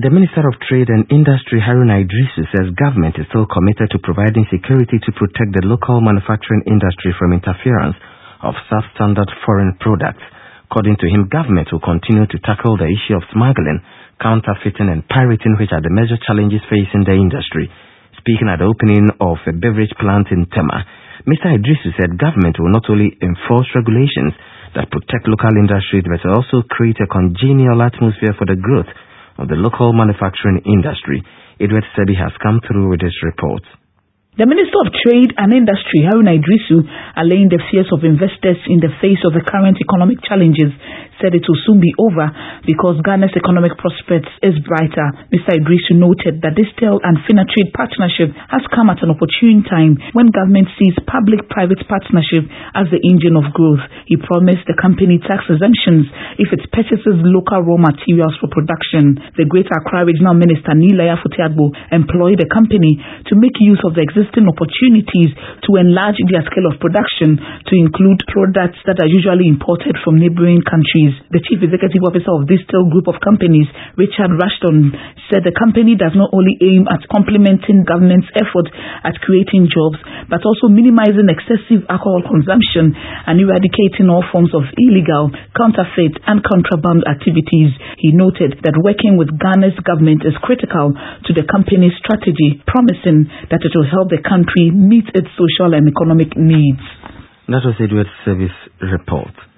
The Minister of Trade and Industry, Haruna Iddrisu, says government is still committed to providing security to protect the local manufacturing industry from interference of substandard foreign products. According to him, government will continue to tackle the issue of smuggling, counterfeiting and pirating, which are the major challenges facing the industry. Speaking at the opening of a beverage plant in Tema, Mr. Iddrisu said government will not only enforce regulations that protect local industries but also create a congenial atmosphere for the growth of the local manufacturing industry. Edward Sebi has come through with this report. The Minister of Trade and Industry, Haruna Iddrisu, allaying the fears of investors in the face of the current economic challenges, said it will soon be over because Ghana's economic prospects is brighter. Mr. Iddrisu noted that this Steel and Finatrade partnership has come at an opportune time when government sees public-private partnership as the engine of growth. He promised the company tax exemptions if it purchases local raw materials for production. The Greater Accra Regional Minister, Nilaya Futiagbo, employed the company to make use of the existing opportunities to enlarge their scale of production to include products that are usually imported from neighboring countries. The Chief Executive Officer of this Steel group of companies, Richard Rushton, said the company does not only aim at complementing government's effort at creating jobs, but also minimizing excessive alcohol consumption and eradicating all forms of illegal, counterfeit and contraband activities. He noted that working with Ghana's government is critical to the company's strategy, promising that it will help the country meet its social and economic needs. That was Edward Service report.